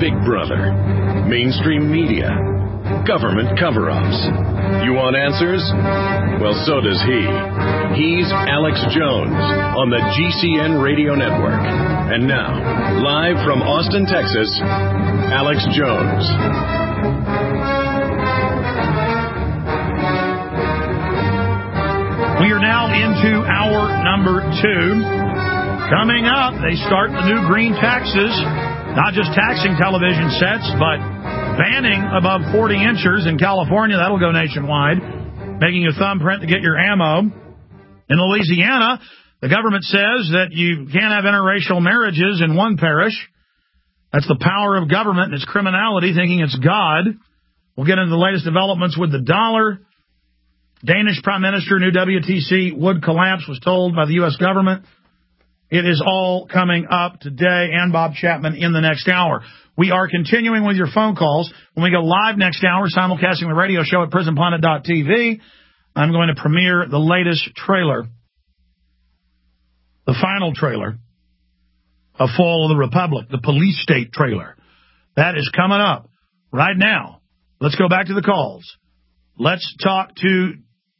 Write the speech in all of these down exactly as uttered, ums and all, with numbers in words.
Big Brother, mainstream media, government cover-ups. You want answers? Well, so does he. He's Alex Jones on the G C N Radio Network. And now, live from Austin, Texas, Alex Jones. We are now into hour number two. Coming up, they start the new green taxes, not just taxing television sets, but banning above forty inchers in California. That'll go nationwide, making a thumbprint to get your ammo. In Louisiana, the government says that you can't have interracial marriages in one parish. That's the power of government and its criminality, thinking it's God. We'll get into the latest developments with the dollar. Danish Prime Minister, new W T C would collapse, was told by the U S government. It is all coming up today, and Bob Chapman in the next hour. We are continuing with your phone calls. When we go live next hour, simulcasting the radio show at prison planet dot t v, I'm going to premiere the latest trailer, the final trailer of Fall of the Republic, the police state trailer. That is coming up right now. Let's go back to the calls. Let's talk to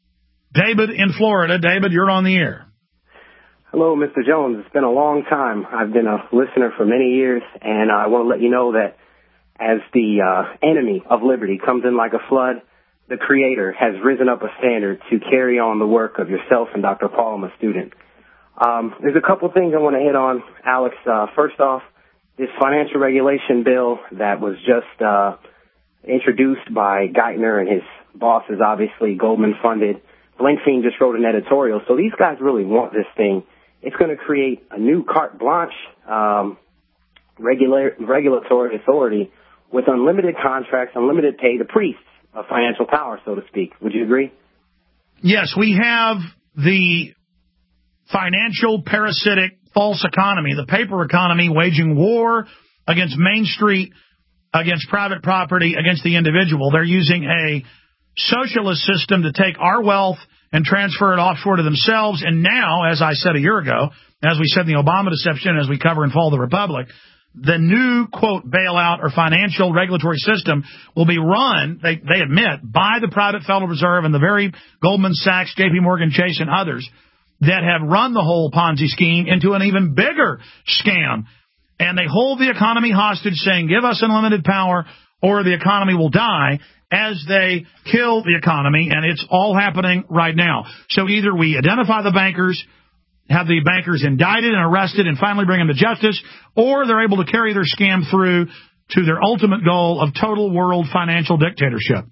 David in Florida. David, you're on the air. Hello, Mister Jones. It's been a long time. I've been a listener for many years, and I want to let you know that as the uh, enemy of liberty comes in like a flood, the Creator has risen up a standard to carry on the work of yourself and Doctor Paul, my student. Um, there's a couple things I want to hit on, Alex. Uh, first off, this financial regulation bill that was just uh, introduced by Geithner and his bosses, obviously Goldman funded. Blinkfein just wrote an editorial, so these guys really want this thing. It's going to create a new carte blanche um, regular, regulatory authority with unlimited contracts, unlimited pay to priests of financial power, so to speak. Would you agree? Yes, we have the financial parasitic false economy, the paper economy, waging war against Main Street, against private property, against the individual. They're using a socialist system to take our wealth and transfer it offshore to themselves. And now, as I said a year ago, as we said in the Obama deception, as we cover in Fall of the Republic, the new, quote, bailout or financial regulatory system will be run, they, they admit, by the private Federal Reserve and the very Goldman Sachs, J P Morgan Chase, and others that have run the whole Ponzi scheme into an even bigger scam. And they hold the economy hostage, saying, give us unlimited power or the economy will die, as they kill the economy, and it's all happening right now. So either we identify the bankers, have the bankers indicted and arrested, and finally bring them to justice, or they're able to carry their scam through to their ultimate goal of total world financial dictatorship.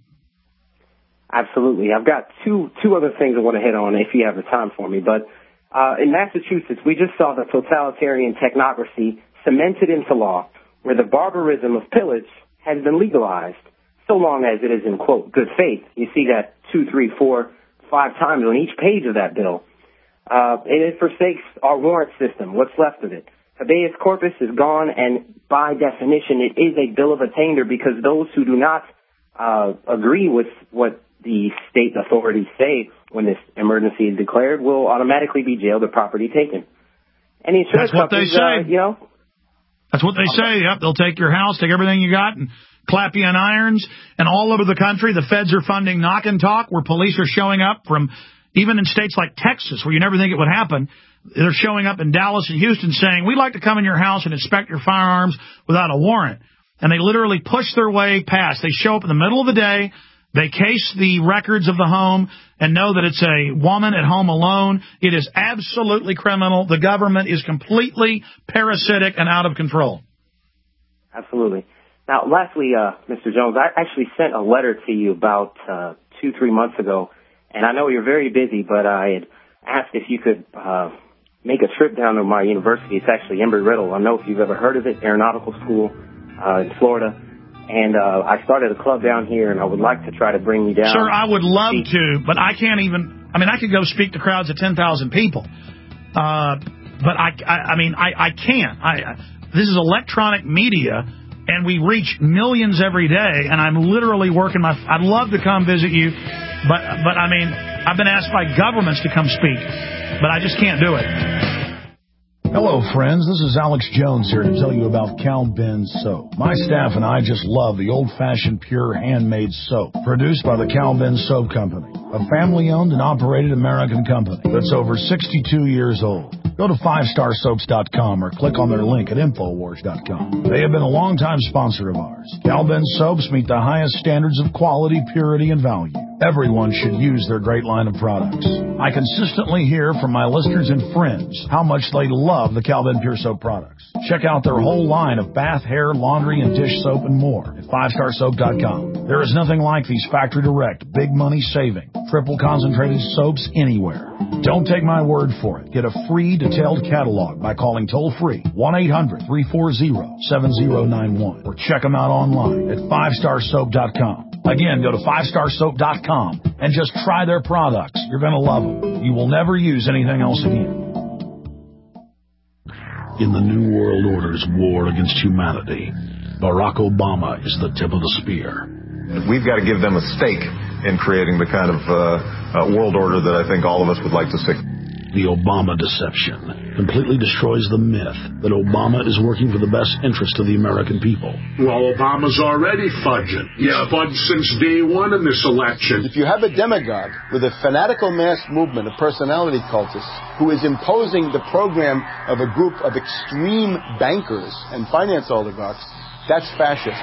Absolutely. I've got two two other things I want to hit on if you have the time for me. But uh, in Massachusetts, we just saw the totalitarian technocracy cemented into law, where the barbarism of pillage has been legalized, so long as it is in, quote, good faith. You see that two, three, four, five times on each page of that bill. Uh, and it forsakes our warrant system, what's left of it. Habeas corpus is gone, and by definition, it is a bill of attainder, because those who do not uh, agree with what the state authorities say when this emergency is declared will automatically be jailed or property taken. And the insurance That's what they say. Uh, you know, That's what they say. Yep, they'll take your house, take everything you got, and clap you in irons. And all over the country, the feds are funding knock and talk, where police are showing up from, even in states like Texas, where you never think it would happen. They're showing up in Dallas and Houston saying, we'd like to come in your house and inspect your firearms without a warrant. And they literally push their way past. They show up in the middle of the day. They case the records of the home and know that it's a woman at home alone. It is absolutely criminal. The government is completely parasitic and out of control. Absolutely. Now, lastly, uh, Mister Jones, I actually sent a letter to you about uh, two, three months ago, and I know you're very busy, but I had asked if you could uh, make a trip down to my university. It's actually Embry-Riddle. I don't know if you've ever heard of it, aeronautical school uh, in Florida. And uh, I started a club down here, and I would like to try to bring you down. Sir, I would love to, but I can't even. I mean, I could go speak to crowds of ten thousand people, uh, but I, I, I mean, I, I can't. I, this is electronic media, and we reach millions every day. And I'm literally working my. I'd love to come visit you, but but I mean, I've been asked by governments to come speak, but I just can't do it. Hello, friends. This is Alex Jones here to tell you about Cal Ben Soap. My staff and I just love the old-fashioned, pure, handmade soap produced by the Cal Ben Soap Company, a family-owned and operated American company that's over sixty-two years old. Go to five star soaps dot com or click on their link at infowars dot com. They have been a longtime sponsor of ours. Cal Ben Soaps meet the highest standards of quality, purity, and value. Everyone should use their great line of products. I consistently hear from my listeners and friends how much they love the Cal Ben Pure Soap products. Check out their whole line of bath, hair, laundry, and dish soap and more at five star soap dot com. There is nothing like these factory direct, big money saving, triple concentrated soaps anywhere. Don't take my word for it. Get a free detailed catalog by calling toll free one eight hundred, three four zero, seven zero nine one or check them out online at five star soap dot com. Again, go to five star soap dot com and just try their products. You're going to love them. You will never use anything else again. In the New World Order's war against humanity, Barack Obama is the tip of the spear. We've got to give them a stake in creating the kind of uh, uh, world order that I think all of us would like to see. The Obama deception completely destroys the myth that Obama is working for the best interest of the American people. Well, Obama's already fudging. He's yeah. fudged since day one in this election. If you have a demagogue with a fanatical mass movement of personality cultists who is imposing the program of a group of extreme bankers and finance oligarchs, that's fascism.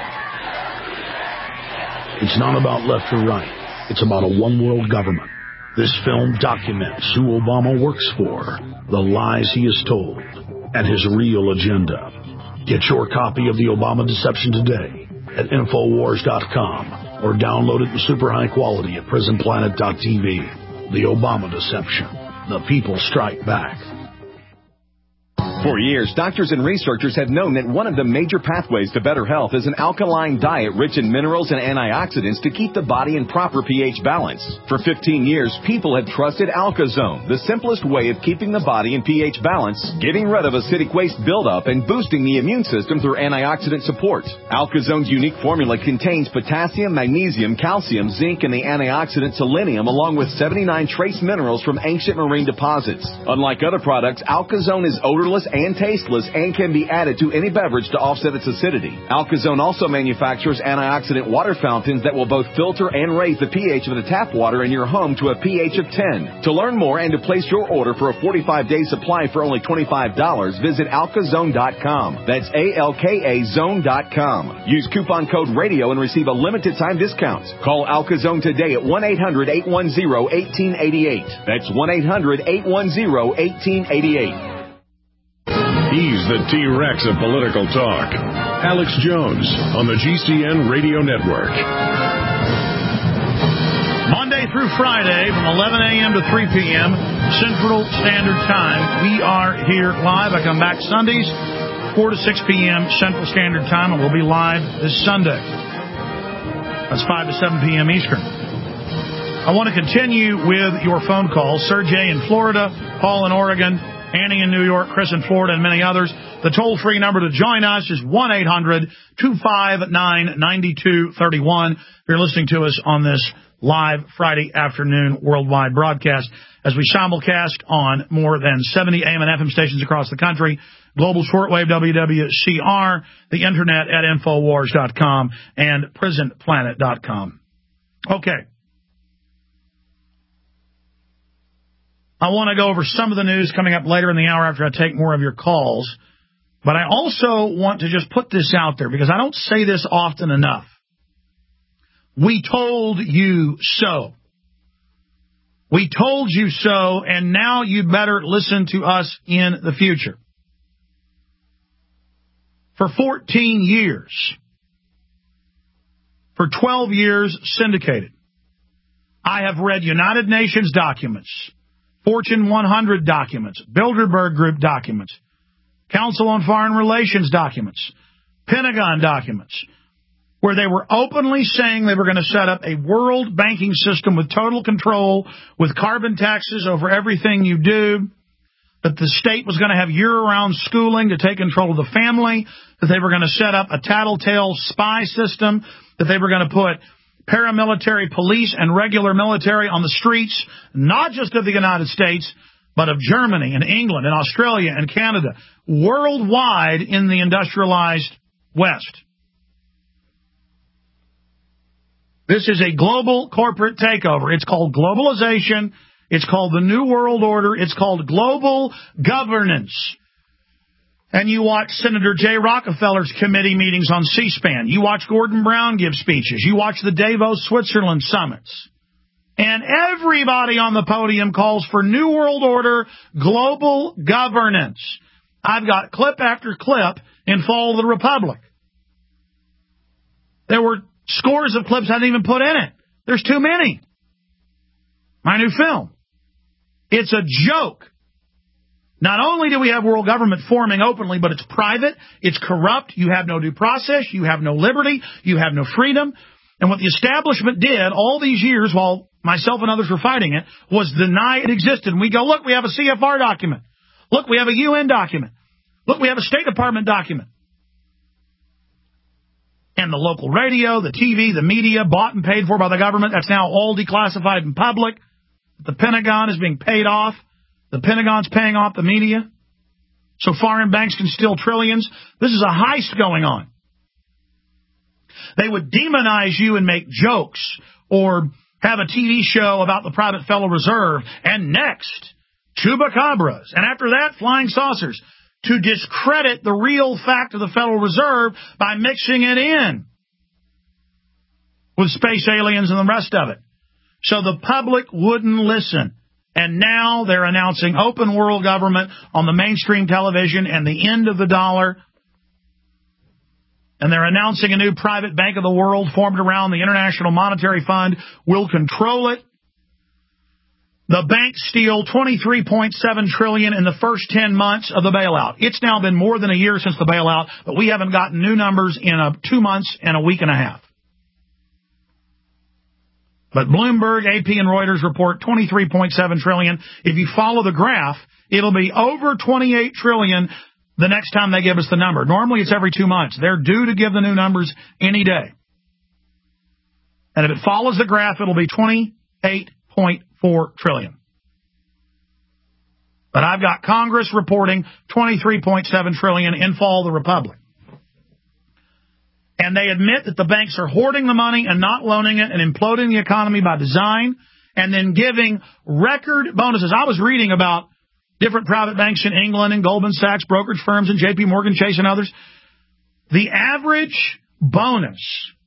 It's not about left or right. It's about a one-world government. This film documents who Obama works for, the lies he has told, and his real agenda. Get your copy of The Obama Deception today at infowars dot com or download it in super high quality at prison planet dot t v. The Obama Deception. The people strike back. For years, doctors and researchers have known that one of the major pathways to better health is an alkaline diet rich in minerals and antioxidants to keep the body in proper pH balance. For fifteen years, people have trusted AlkaZone, the simplest way of keeping the body in pH balance, getting rid of acidic waste buildup, and boosting the immune system through antioxidant support. AlkaZone's unique formula contains potassium, magnesium, calcium, zinc, and the antioxidant selenium, along with seventy-nine trace minerals from ancient marine deposits. Unlike other products, AlkaZone is odorless and tasteless and can be added to any beverage to offset its acidity. AlkaZone also manufactures antioxidant water fountains that will both filter and raise the pH of the tap water in your home to a pH of ten. To learn more and to place your order for a forty-five day supply for only twenty-five dollars, visit alkazone dot com. That's A L K A zone dot com. Use coupon code RADIO and receive a limited time discount. Call AlkaZone today at one eight hundred, eight one zero, one eight eight eight. That's one eight hundred, eight one zero, one eight eight eight. He's the T-Rex of political talk. Alex Jones on the G C N Radio Network. Monday through Friday from eleven a.m. to three p.m. Central Standard Time. We are here live. I come back Sundays, four to six p.m. Central Standard Time, and we'll be live this Sunday. That's five to seven p.m. Eastern. I want to continue with your phone calls. Sergey in Florida, Paul in Oregon, Annie in New York, Chris in Florida, and many others. The toll-free number to join us is one eight hundred, two five nine, nine two three one. If you're listening to us on this live Friday afternoon worldwide broadcast, as we simulcast on more than seventy A M and F M stations across the country, global shortwave W W C R, the internet at infowars dot com, and prison planet dot com. Okay. I want to go over some of the news coming up later in the hour after I take more of your calls. But I also want to just put this out there because I don't say this often enough. We told you so. We told you so, and now you better listen to us in the future. For fourteen years, for twelve years syndicated, I have read United Nations documents, Fortune one hundred documents, Bilderberg Group documents, Council on Foreign Relations documents, Pentagon documents, where they were openly saying they were going to set up a world banking system with total control, with carbon taxes over everything you do, that the state was going to have year-round schooling to take control of the family, that they were going to set up a tattletale spy system, that they were going to put paramilitary police and regular military on the streets, not just of the United States, but of Germany and England and Australia and Canada, worldwide in the industrialized West. This is a global corporate takeover. It's called globalization. It's called the New World Order. It's called global governance. And you watch Senator Jay Rockefeller's committee meetings on C-SPAN. You watch Gordon Brown give speeches. You watch the Davos, Switzerland summits. And everybody on the podium calls for New World Order global governance. I've got clip after clip in Fall of the Republic. There were scores of clips I didn't even put in it. There's too many. My new film. It's a joke. Not only do we have world government forming openly, but it's private, it's corrupt, you have no due process, you have no liberty, you have no freedom. And what the establishment did all these years while myself and others were fighting it was deny it existed. And we go, look, we have a C F R document. Look, we have a U N document. Look, we have a State Department document. And the local radio, the T V, the media, bought and paid for by the government, that's now all declassified in public. The Pentagon is being paid off. The Pentagon's paying off the media. So foreign banks can steal trillions. This is a heist going on. They would demonize you and make jokes or have a T V show about the private Federal Reserve. And next, chupacabras. And after that, flying saucers. To discredit the real fact of the Federal Reserve by mixing it in with space aliens and the rest of it. So the public wouldn't listen. And now they're announcing open world government on the mainstream television and the end of the dollar. And they're announcing a new private bank of the world formed around the International Monetary Fund will control it. The banks steal twenty-three point seven trillion dollars in the first ten months of the bailout. It's now been more than a year since the bailout, but we haven't gotten new numbers in a two months and a week and a half. But Bloomberg, A P, and Reuters report twenty-three point seven trillion dollars. If you follow the graph, it'll be over twenty-eight trillion dollars the next time they give us the number. Normally it's every two months. They're due to give the new numbers any day. And if it follows the graph, it'll be twenty-eight point four trillion dollars. But I've got Congress reporting twenty-three point seven trillion dollars in Fall of the Republic. And they admit that the banks are hoarding the money and not loaning it and imploding the economy by design and then giving record bonuses. I was reading about different private banks in England and Goldman Sachs, brokerage firms, and J P Morgan Chase and others. The average bonus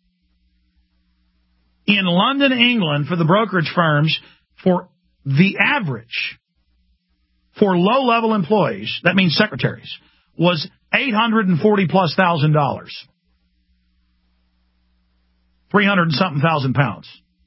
in London, England, for the brokerage firms, for the average, for low-level employees, that means secretaries, was eight hundred forty plus thousand dollars. three hundred and something thousand pounds.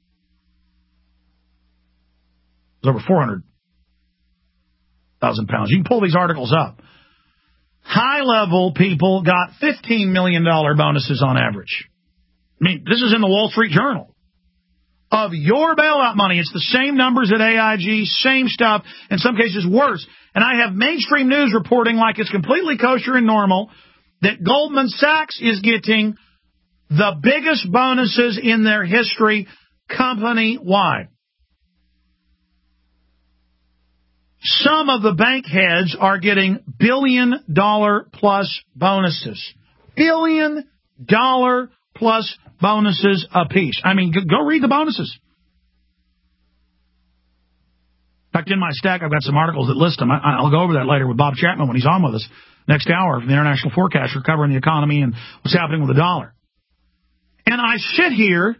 It was over four hundred thousand pounds. You can pull these articles up. High-level people got fifteen million dollars bonuses on average. I mean, this is in the Wall Street Journal. Of your bailout money, it's the same numbers at A I G, same stuff, in some cases worse. And I have mainstream news reporting like it's completely kosher and normal that Goldman Sachs is getting the biggest bonuses in their history company-wide. Some of the bank heads are getting billion-dollar-plus bonuses. Billion-dollar-plus bonuses apiece. I mean, go read the bonuses. In fact, in my stack, I've got some articles that list them. I, I'll go over that later with Bob Chapman when he's on with us next hour from the International Forecaster covering the economy and what's happening with the dollar. And I sit here,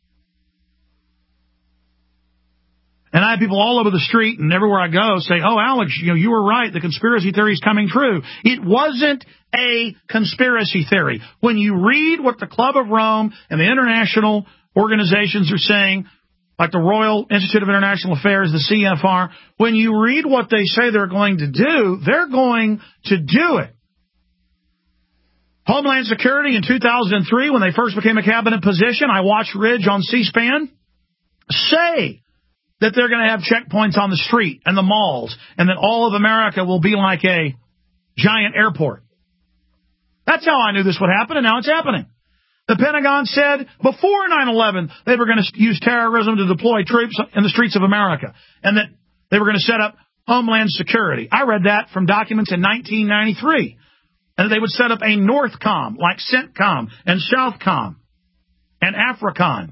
and I have people all over the street and everywhere I go say, oh, Alex, you know, you were right. The conspiracy theory is coming true. It wasn't a conspiracy theory. When you read what the Club of Rome and the international organizations are saying, like the Royal Institute of International Affairs, the C F R, when you read what they say they're going to do, they're going to do it. Homeland Security in two thousand three, when they first became a cabinet position, I watched Ridge on C-SPAN say that they're going to have checkpoints on the street and the malls and that all of America will be like a giant airport. That's how I knew this would happen, and now it's happening. The Pentagon said before nine eleven they were going to use terrorism to deploy troops in the streets of America and that they were going to set up Homeland Security. I read that from documents in nineteen ninety-three. And they would set up a Northcom, like CENTCOM and Southcom and Africon.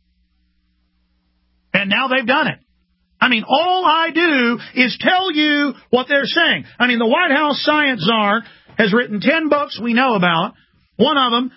And now they've done it. I mean, all I do is tell you what they're saying. I mean, the White House science czar has written ten books we know about. One of them,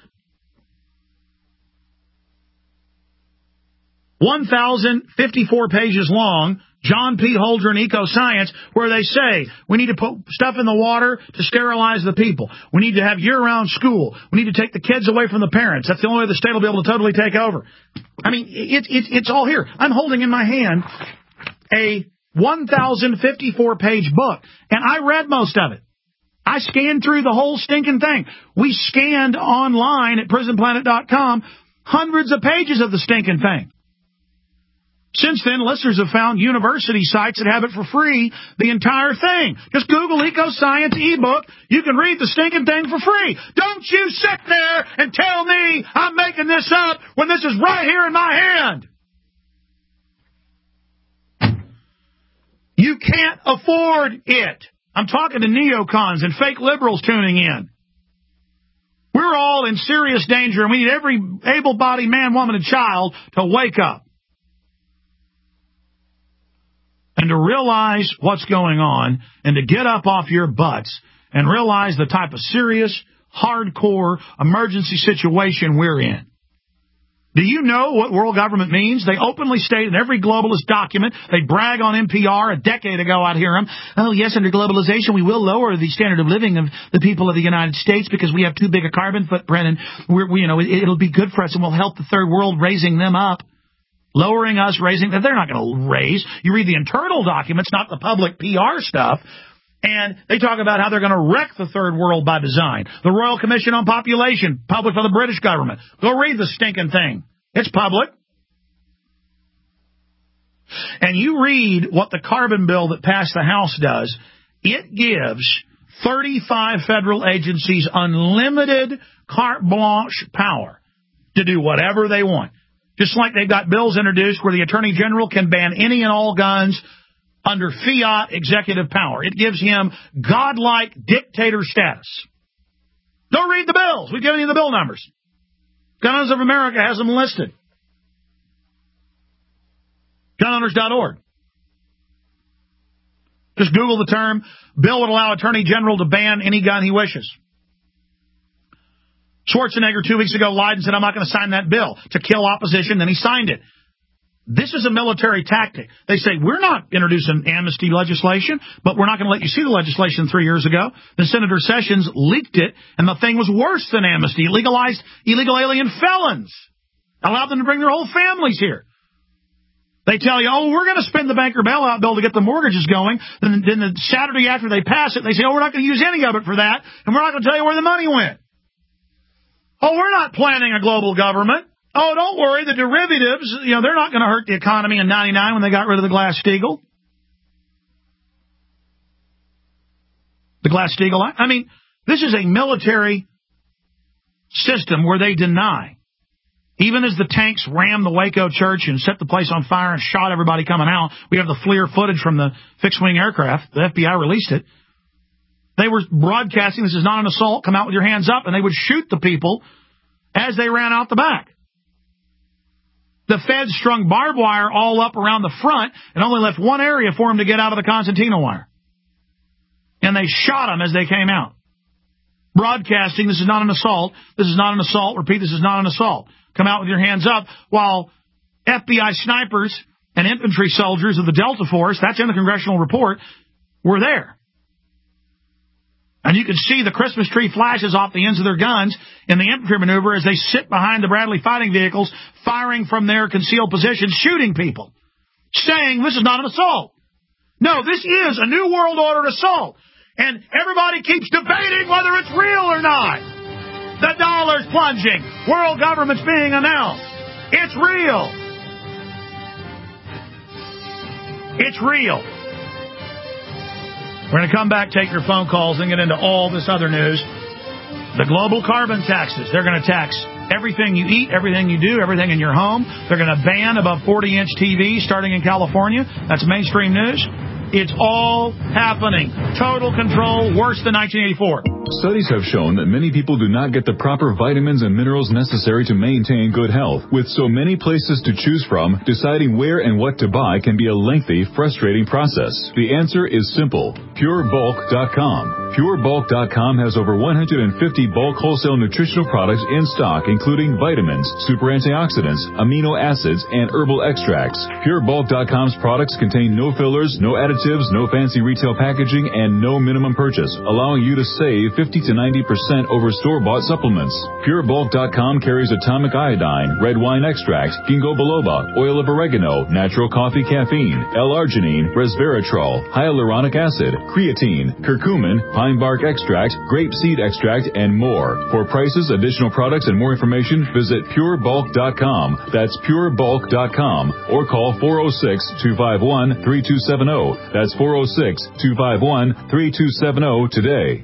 one thousand fifty-four pages long, John P. Holdren Eco-Science, where they say we need to put stuff in the water to sterilize the people. We need to have year-round school. We need to take the kids away from the parents. That's the only way the state will be able to totally take over. I mean, it, it, it's all here. I'm holding in my hand a one thousand fifty-four page book, and I read most of it. I scanned through the whole stinking thing. We scanned online at prison planet dot com hundreds of pages of the stinking thing. Since then, listeners have found university sites that have it for free, the entire thing. Just Google Eco-Science ebook. You can read the stinking thing for free. Don't you sit there and tell me I'm making this up when this is right here in my hand. You can't afford it. I'm talking to neocons and fake liberals tuning in. We're all in serious danger, and we need every able-bodied man, woman, and child to wake up and to realize what's going on and to get up off your butts and realize the type of serious, hardcore emergency situation we're in. Do you know what world government means? They openly state in every globalist document. They brag on N P R a decade ago. I'd hear them. Oh, yes, under globalization, we will lower the standard of living of the people of the United States because we have too big a carbon footprint, and we're, we, you know, it, it'll be good for us, and we'll help the third world, raising them up. Lowering us, raising them. They're not going to raise. You read the internal documents, not the public P R stuff. And they talk about how they're going to wreck the third world by design. The Royal Commission on Population, published by the British government. Go read the stinking thing. It's public. And you read what the carbon bill that passed the House does. It gives thirty-five federal agencies unlimited carte blanche power to do whatever they want. Just like they've got bills introduced where the Attorney General can ban any and all guns under fiat executive power. It gives him godlike dictator status. Go read the bills. We've given you the bill numbers. Gun Owners of America has them listed. gun owners dot org. Just Google the term, bill would allow Attorney General to ban any gun he wishes. Schwarzenegger two weeks ago lied and said, I'm not going to sign that bill to kill opposition. Then he signed it. This is a military tactic. They say, we're not introducing amnesty legislation, but we're not going to let you see the legislation three years ago. Then Senator Sessions leaked it, and the thing was worse than amnesty. It legalized illegal alien felons, allowed them to bring their whole families here. They tell you, oh, we're going to spend the banker bailout bill to get the mortgages going. Then, then the Saturday after they pass it, they say, oh, we're not going to use any of it for that, and we're not going to tell you where the money went. Oh, we're not planning a global government. Oh, don't worry, the derivatives, you know, they're not going to hurt the economy in ninety-nine when they got rid of the Glass-Steagall. The Glass-Steagall, I mean, this is a military system where they deny. Even as the tanks rammed the Waco church and set the place on fire and shot everybody coming out, we have the FLIR footage from the fixed-wing aircraft. The F B I released it. They were broadcasting, this is not an assault, come out with your hands up, and they would shoot the people as they ran out the back. The feds strung barbed wire all up around the front and only left one area for them to get out of the concertina wire. And they shot them as they came out. Broadcasting, this is not an assault, this is not an assault, repeat, this is not an assault. Come out with your hands up, while F B I snipers and infantry soldiers of the Delta Force, that's in the congressional report, were there. And you can see the Christmas tree flashes off the ends of their guns in the infantry maneuver as they sit behind the Bradley fighting vehicles, firing from their concealed positions, shooting people, saying this is not an assault. No, this is a New World Order assault. And everybody keeps debating whether it's real or not. The dollar's plunging. World government's being announced. It's real. It's real. We're going to come back, take your phone calls, and get into all this other news. The global carbon taxes. They're going to tax everything you eat, everything you do, everything in your home. They're going to ban above forty inch T Vs starting in California. That's mainstream news. It's all happening. Total control, worse than nineteen eighty-four. Studies have shown that many people do not get the proper vitamins and minerals necessary to maintain good health. With so many places to choose from, deciding where and what to buy can be a lengthy, frustrating process. The answer is simple. Pure Bulk dot com. Pure Bulk dot com has over one hundred fifty bulk wholesale nutritional products in stock, including vitamins, super antioxidants, amino acids, and herbal extracts. Pure Bulk dot com's products contain no fillers, no additives, no fancy retail packaging, and no minimum purchase, allowing you to save fifty to ninety percent over store-bought supplements. Pure Bulk dot com carries atomic iodine, red wine extract, ginkgo biloba, oil of oregano, natural coffee caffeine, L-arginine, resveratrol, hyaluronic acid, creatine, curcumin, pine bark extract, grape seed extract, and more. For prices, additional products, and more information, visit Pure Bulk dot com. That's Pure Bulk dot com. Or call four oh six, two five one, three two seven oh. That's four oh six, two five one, three two seven oh today.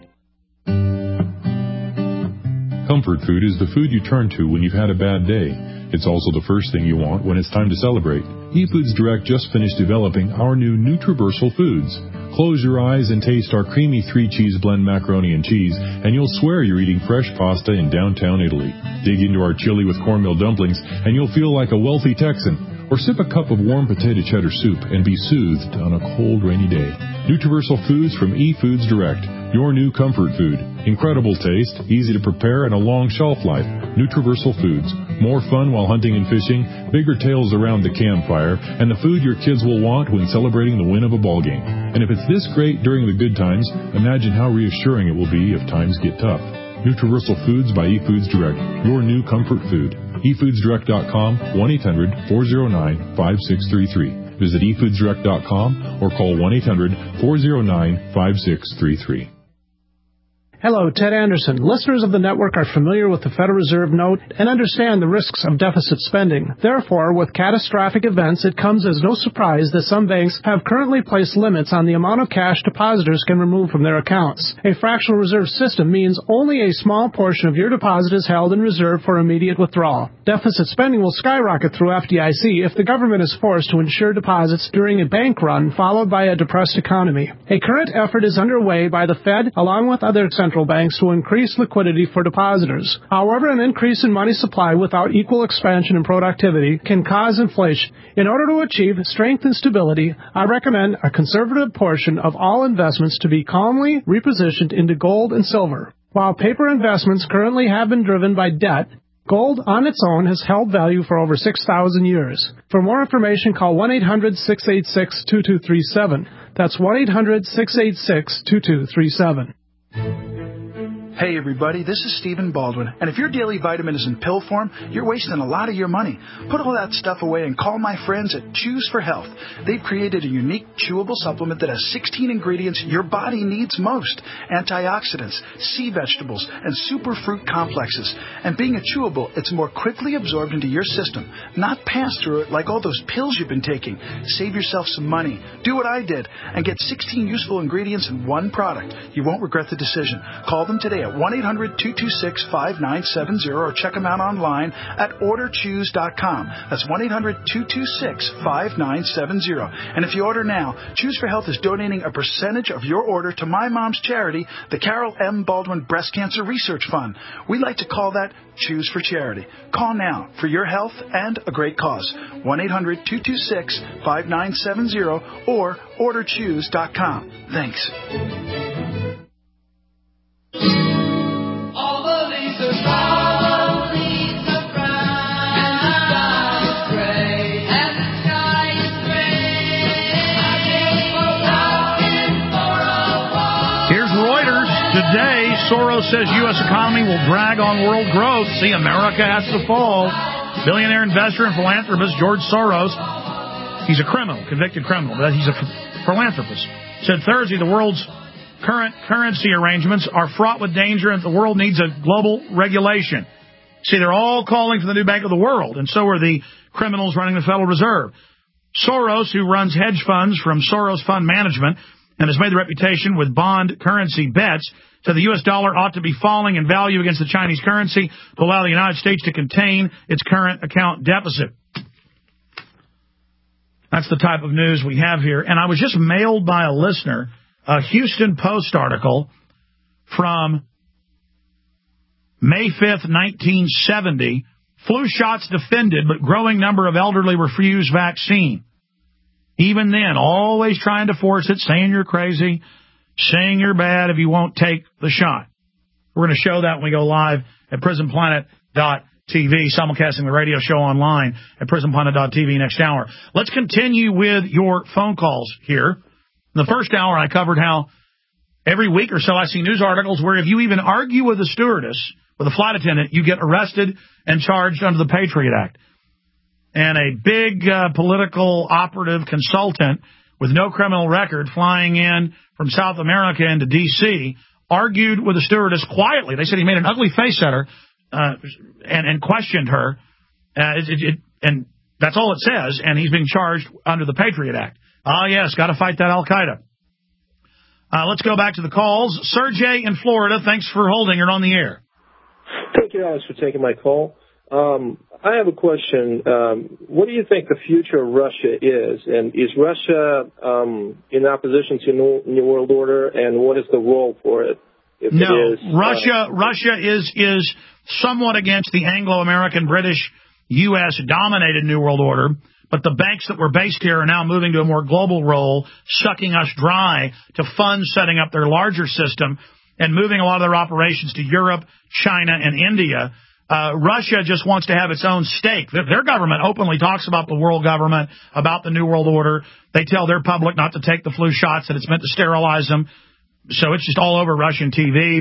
Comfort food is the food you turn to when you've had a bad day. It's also the first thing you want when it's time to celebrate. eFoods Direct just finished developing our new Nutriversal Foods. Close your eyes and taste our creamy three-cheese blend macaroni and cheese, and you'll swear you're eating fresh pasta in downtown Italy. Dig into our chili with cornmeal dumplings, and you'll feel like a wealthy Texan. Or sip a cup of warm potato cheddar soup and be soothed on a cold, rainy day. Nutriversal Foods from eFoods Direct. Your new comfort food. Incredible taste, easy to prepare, and a long shelf life. Nutriversal Foods. More fun while hunting and fishing, bigger tales around the campfire, and the food your kids will want when celebrating the win of a ball game. And if it's this great during the good times, imagine how reassuring it will be if times get tough. Nutriversal Foods by eFoods Direct. Your new comfort food. e foods direct dot com, one eight hundred, four oh nine, five six three three. Visit e foods direct dot com or call one eight hundred, four oh nine, five six three three. Hello, Ted Anderson. Listeners of the network are familiar with the Federal Reserve note and understand the risks of deficit spending. Therefore, with catastrophic events, it comes as no surprise that some banks have currently placed limits on the amount of cash depositors can remove from their accounts. A fractional reserve system means only a small portion of your deposit is held in reserve for immediate withdrawal. Deficit spending will skyrocket through F D I C if the government is forced to insure deposits during a bank run followed by a depressed economy. A current effort is underway by the Fed along with other central banks to increase liquidity for depositors. However, an increase in money supply without equal expansion in productivity can cause inflation. In order to achieve strength and stability, I recommend a conservative portion of all investments to be calmly repositioned into gold and silver. While paper investments currently have been driven by debt, gold on its own has held value for over six thousand years. For more information, call one eight hundred, six eight six, two two three seven. That's one eight hundred, six eight six, two two three seven. Hey everybody, this is Stephen Baldwin, and if your daily vitamin is in pill form, you're wasting a lot of your money. Put all that stuff away and call my friends at Choose for Health. They've created a unique chewable supplement that has sixteen ingredients your body needs most. Antioxidants, sea vegetables, and superfruit complexes. And being a chewable, it's more quickly absorbed into your system, not passed through it like all those pills you've been taking. Save yourself some money. Do what I did and get sixteen useful ingredients in one product. You won't regret the decision. Call them today at one eight hundred, two two six, five nine seven zero or check them out online at order choose dot com. That's one eight hundred, two two six, five nine seven zero. And if you order now, Choose for Health is donating a percentage of your order to my mom's charity, the Carol M. Baldwin Breast Cancer Research Fund. We like to call that Choose for Charity. Call now for your health and a great cause. one eight hundred, two two six, five nine seven zero or order choose dot com. Thanks. All the leaves are brown, all the leaves are brown, and the sky is gray, and the sky is gray. I've been looking for a while. Here's Reuters. Today, Soros says U S economy will drag on world growth. See, America has to fall. Billionaire investor and philanthropist George Soros, he's a criminal, convicted criminal, but he's a philanthropist, said Thursday the world's current currency arrangements are fraught with danger and the world needs a global regulation. See, they're all calling for the new Bank of the World, and so are the criminals running the Federal Reserve. Soros, who runs hedge funds from Soros Fund Management and has made the reputation with bond currency bets, said the U S dollar ought to be falling in value against the Chinese currency to allow the United States to contain its current account deficit. That's the type of news we have here. And I was just mailed by a listener a Houston Post article from May fifth, nineteen seventy. Flu shots defended, but growing number of elderly refuse vaccine. Even then, always trying to force it, saying you're crazy, saying you're bad if you won't take the shot. We're going to show that when we go live at prison planet dot t v, simulcasting the radio show online at prison planet dot t v next hour. Let's continue with your phone calls here. In the first hour, I covered how every week or so I see news articles where if you even argue with a stewardess, with a flight attendant, you get arrested and charged under the Patriot Act. And a big uh, political operative consultant with no criminal record flying in from South America into D C argued with a stewardess quietly. They said he made an ugly face at her uh, and, and questioned her. Uh, it, it, it, and that's all it says. And he's being charged under the Patriot Act. Ah, yes, got to fight that Al-Qaeda. Uh, let's go back to the calls. Sergey in Florida, thanks for holding. You're on the air. Thank you, Alex, for taking my call. Um, I have a question. Um, what do you think the future of Russia is? And is Russia um, in opposition to New, New World Order? And what is the role for it? If no, it is, Russia. Uh, Russia is is somewhat against the Anglo-American, British, U S dominated New World Order. But the banks that were based here are now moving to a more global role, sucking us dry to fund setting up their larger system and moving a lot of their operations to Europe, China, and India. Uh, Russia just wants to have its own stake. Their, their government openly talks about the world government, about the New World Order. They tell their public not to take the flu shots, that it's meant to sterilize them. So it's just all over Russian T V.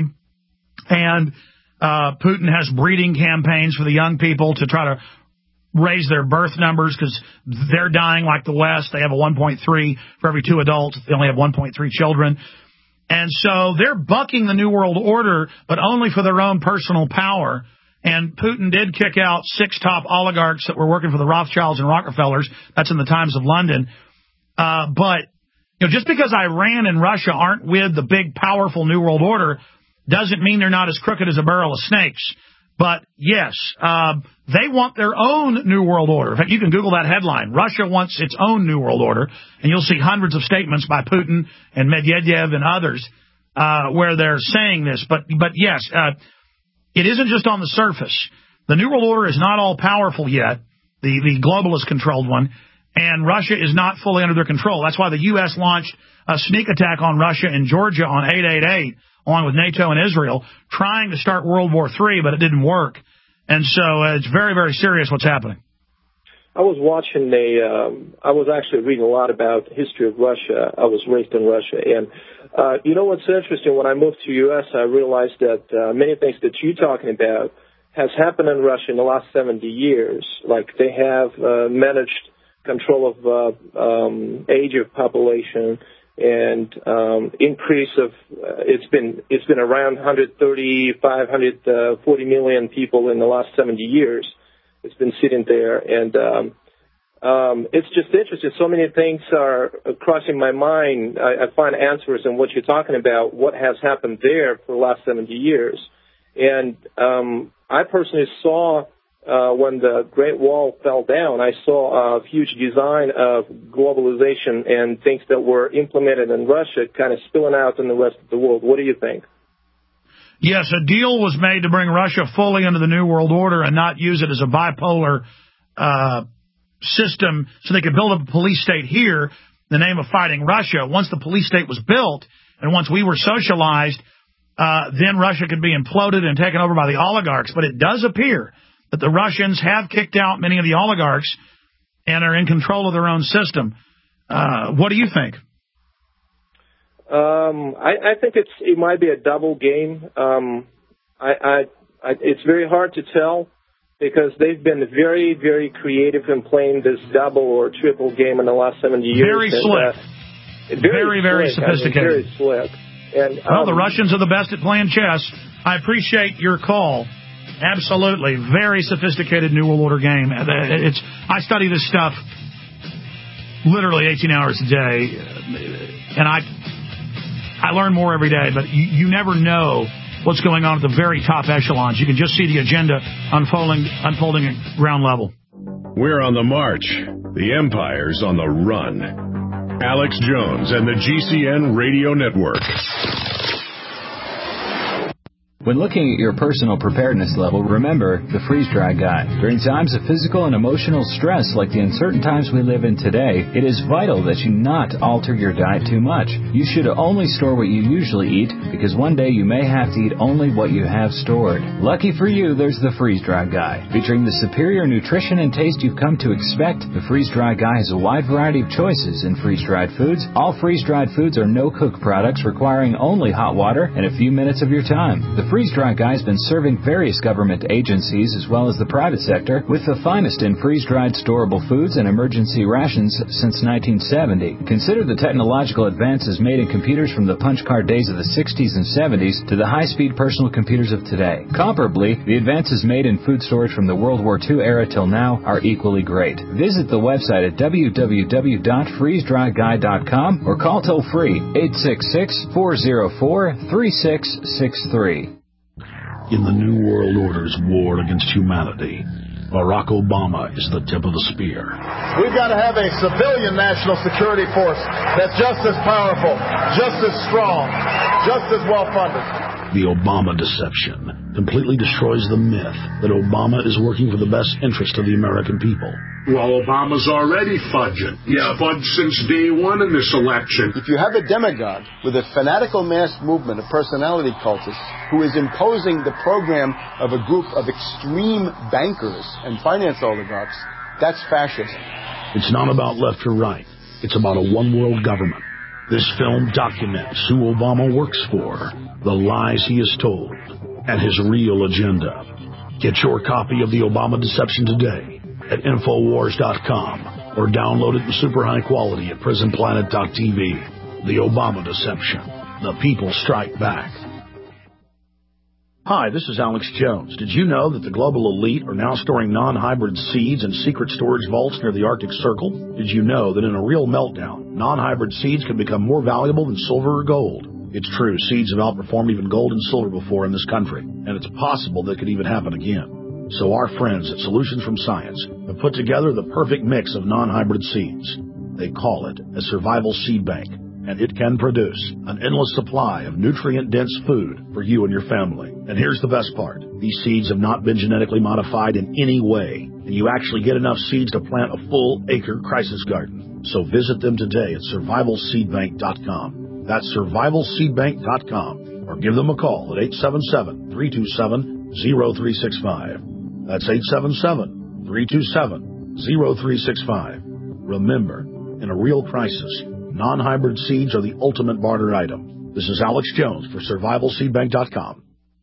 And uh, Putin has breeding campaigns for the young people to try to raise their birth numbers because they're dying like the West. They have a one point three for every two adults. They only have one point three children. And so they're bucking the New World Order, but only for their own personal power. And Putin did kick out six top oligarchs that were working for the Rothschilds and Rockefellers. That's in the Times of London. Uh, but, you know, just because Iran and Russia aren't with the big, powerful New World Order doesn't mean they're not as crooked as a barrel of snakes. But, yes, uh, they want their own New World Order. In fact, you can Google that headline. Russia wants its own New World Order, and you'll see hundreds of statements by Putin and Medvedev and others uh, where they're saying this. But, but yes, uh, it isn't just on the surface. The New World Order is not all powerful yet, the, the globalist-controlled one, and Russia is not fully under their control. That's why the U S launched a sneak attack on Russia in Georgia on eight eight eight, along with NATO and Israel, trying to start World War Three, but it didn't work. And so uh, it's very, very serious what's happening. I was watching a, um, I was actually reading a lot about the history of Russia. I was raised in Russia. And, uh, you know what's interesting? When I moved to U S, I realized that uh, many things that you're talking about has happened in Russia in the last seventy years. Like they have uh, managed control of uh, um, age of population and um, increase of uh, it's been it's been around one hundred thirty-five, one hundred forty million people in the last seventy years. It's been sitting there, and um, um, it's just interesting. So many things are crossing my mind. I, I find answers in what you're talking about. What has happened there for the last seventy years, and um, I personally saw. Uh, when the Great Wall fell down, I saw a huge design of globalization and things that were implemented in Russia kind of spilling out in the rest of the world. What do you think? Yes, a deal was made to bring Russia fully into the New World Order and not use it as a bipolar uh, system so they could build up a police state here in the name of fighting Russia. Once the police state was built and once we were socialized, uh, then Russia could be imploded and taken over by the oligarchs. But it does appear that the Russians have kicked out many of the oligarchs and are in control of their own system. Uh, what do you think? Um, I, I think it's it might be a double game. Um, I, I, I, it's very hard to tell because they've been very, very creative in playing this double or triple game in the last seventy years. Very and, slick. Uh, very, very, very slick. sophisticated. I mean, very slick. And, well, um, the Russians are the best at playing chess. I appreciate your call. Absolutely. Very sophisticated New World Order game. It's I study this stuff literally eighteen hours a day, and I I learn more every day, but you, you never know what's going on at the very top echelons. You can just see the agenda unfolding, unfolding at ground level. We're on the march. The empire's on the run. Alex Jones and the G C N Radio Network. When looking at your personal preparedness level, remember the freeze-dried guide. During times of physical and emotional stress like the uncertain times we live in today, it is vital that you not alter your diet too much. You should only store what you usually eat, because one day you may have to eat only what you have stored. Lucky for you, there's the freeze-dried guide. Featuring the superior nutrition and taste you've come to expect, the freeze-dried guide has a wide variety of choices in freeze-dried foods. All freeze-dried foods are no-cook products requiring only hot water and a few minutes of your time. The Freeze-Dried Guide has been serving various government agencies as well as the private sector with the finest in freeze-dried storable foods and emergency rations since nineteen seventy. Consider the technological advances made in computers from the punch card days of the sixties and seventies to the high-speed personal computers of today. Comparably, the advances made in food storage from the World War Two era till now are equally great. Visit the website at w w w dot freeze dry guide dot com or call toll-free eight six six, four zero four, three six six three. In the New World Order's war against humanity, Barack Obama is the tip of the spear. We've got to have a civilian national security force that's just as powerful, just as strong, just as well-funded. The Obama deception completely destroys the myth that Obama is working for the best interest of the American people. Well, Obama's already fudging. He's yeah. fudged since day one in this election. If you have a demagogue with a fanatical mass movement of personality cultists who is imposing the program of a group of extreme bankers and finance oligarchs, that's fascism. It's not about left or right. It's about a one-world government. This film documents who Obama works for, the lies he has told, and his real agenda. Get your copy of The Obama Deception today at Infowars dot com or download it in super high quality at Prison Planet dot t v. The Obama Deception. The people strike back. Hi, this is Alex Jones. Did you know that the global elite are now storing non-hybrid seeds in secret storage vaults near the Arctic Circle? Did you know that in a real meltdown, non-hybrid seeds can become more valuable than silver or gold? It's true, seeds have outperformed even gold and silver before in this country, and it's possible that could even happen again. So our friends at Solutions from Science have put together the perfect mix of non-hybrid seeds. They call it a survival seed bank, and it can produce an endless supply of nutrient-dense food for you and your family. And here's the best part. These seeds have not been genetically modified in any way, and you actually get enough seeds to plant a full-acre crisis garden. So visit them today at survival seed bank dot com. That's survival seed bank dot com. Or give them a call at eight seven seven, three two seven, zero three six five. That's eight seven seven, three two seven, zero three six five. Remember, in a real crisis, non-hybrid seeds are the ultimate barter item. This is Alex Jones for survival seed bank dot com.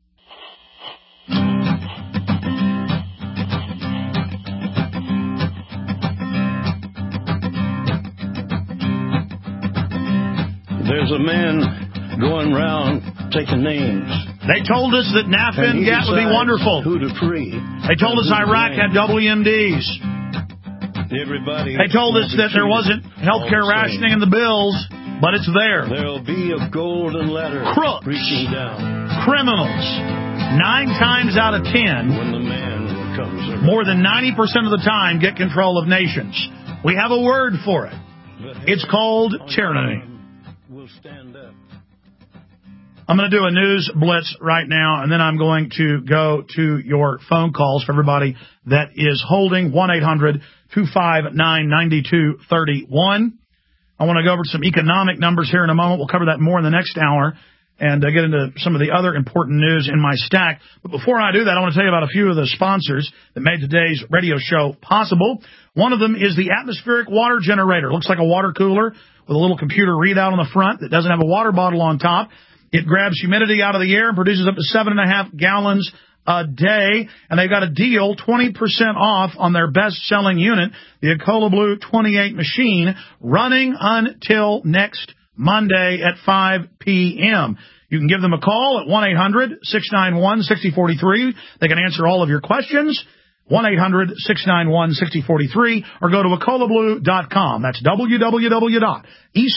There's a man going round taking names. They told us that N A F N G A T would be wonderful. Who to free. They told us Iraq had W M Ds. Everybody they told us that there wasn't health care rationing in the bills, but it's there. There'll be a golden ladder crooks, reaching down. Criminals, nine times out of ten, when the man comes around, more than ninety percent of the time, get control of nations. We have a word for it. It's called tyranny. We'll stand up. I'm going to do a news blitz right now, and then I'm going to go to your phone calls for everybody that is holding one eight hundred two five nine nine two three one. I want to go over some economic numbers here in a moment. We'll cover that more in the next hour and uh, get into some of the other important news in my stack. But before I do that, I want to tell you about a few of the sponsors that made today's radio show possible. One of them is the atmospheric water generator. It looks like a water cooler with a little computer readout on the front that doesn't have a water bottle on top. It grabs humidity out of the air and produces up to seven and a half gallons a day. And they've got a deal, twenty percent off on their best-selling unit, the Ecola Blue twenty-eight machine, running until next Monday at five p.m. You can give them a call at one eight hundred six nine one six zero four three. They can answer all of your questions. one eight hundred six nine one six zero four three, or go to ecola blue dot com. That's w w w dot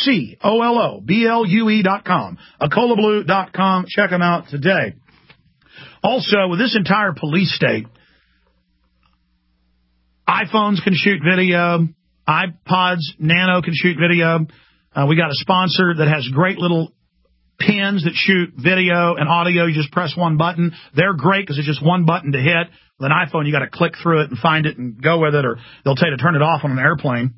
ecola dot com. ecola blue dot com. Check them out today. Also, with this entire police state, iPhones can shoot video, iPods Nano can shoot video. Uh, we got a sponsor that has great little pins that shoot video and audio. You just press one button. They're great because it's just one button to hit. With an iPhone, you got to click through it and find it and go with it, or they'll tell you to turn it off on an airplane.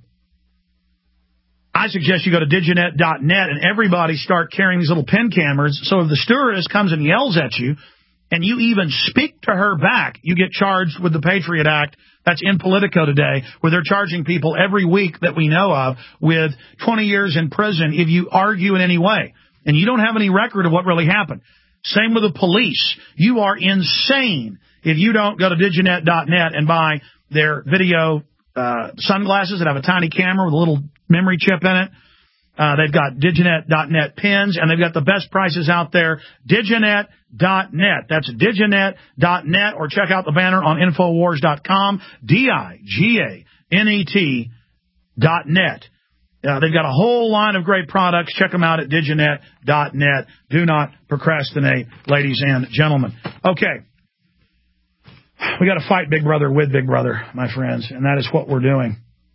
I suggest you go to diginet dot net and everybody start carrying these little pin cameras. So if the stewardess comes and yells at you and you even speak to her back, you get charged with the Patriot Act. That's in Politico today, where they're charging people every week that we know of with twenty years in prison if you argue in any way. And you don't have any record of what really happened. Same with the police. You are insane if you don't go to diginet dot net and buy their video uh, sunglasses that have a tiny camera with a little memory chip in it. Uh, they've got diginet dot net pins, and they've got the best prices out there. diginet dot net. That's diginet dot net, or check out the banner on infowars dot com, D I G A N E T dot net. Uh, they've got a whole line of great products. Check them out at diginet dot net. Do not procrastinate, ladies and gentlemen. Okay. We got to fight Big Brother with Big Brother, my friends, and that is what we're doing.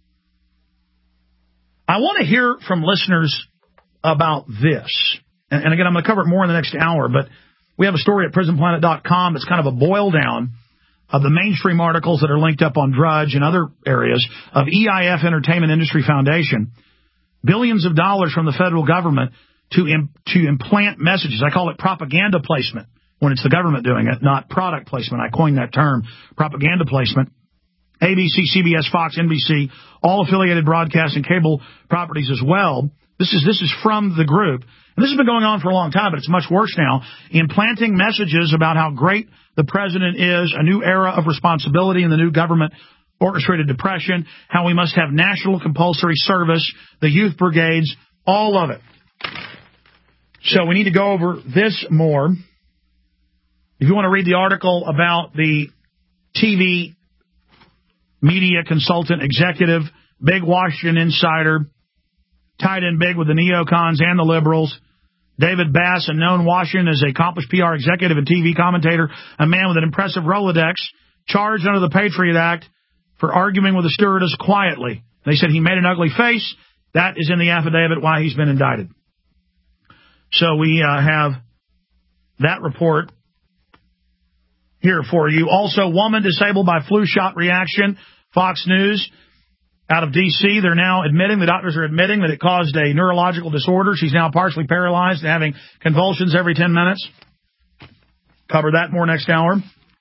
I want to hear from listeners about this. And, and again, I'm going to cover it more in the next hour, but we have a story at prison planet dot com. It's kind of a boil down of the mainstream articles that are linked up on Drudge and other areas of E I F Entertainment Industry Foundation. Billions of dollars from the federal government to im- to implant messages. I call it propaganda placement when it's the government doing it, not product placement. I coined that term, propaganda placement. A B C, C B S, Fox, N B C, all affiliated broadcast and cable properties as well. This is this is from the group. And this has been going on for a long time, but it's much worse now. Implanting messages about how great the president is, a new era of responsibility in the new government orchestrated depression, how we must have national compulsory service, the youth brigades, all of it. So we need to go over this more. If you want to read the article about the T V media consultant executive, big Washington insider, tied in big with the neocons and the liberals, David Bass, a known Washington as an accomplished P R executive and T V commentator, a man with an impressive Rolodex, charged under the Patriot Act for arguing with a stewardess quietly. They said he made an ugly face. That is in the affidavit why he's been indicted. So we uh, have that report here for you. Also, woman disabled by flu shot reaction. Fox News out of D C, they're now admitting, the doctors are admitting that it caused a neurological disorder. She's now partially paralyzed and having convulsions every ten minutes. Cover that more next hour.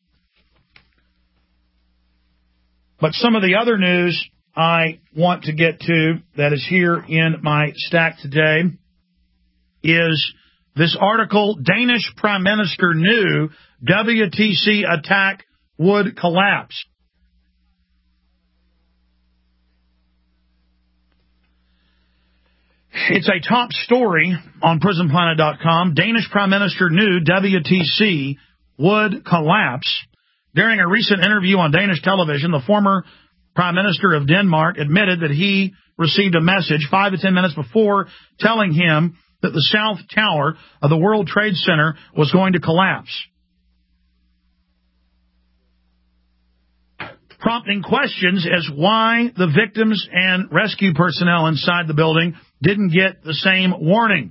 But some of the other news I want to get to that is here in my stack today is this article, Danish Prime Minister knew W T C attack would collapse. It's a top story on prison planet dot com. Danish Prime Minister knew W T C would collapse. During a recent interview on Danish television, the former Prime Minister of Denmark admitted that he received a message five to ten minutes before telling him that the South Tower of the World Trade Center was going to collapse, prompting questions as why the victims and rescue personnel inside the building didn't get the same warning.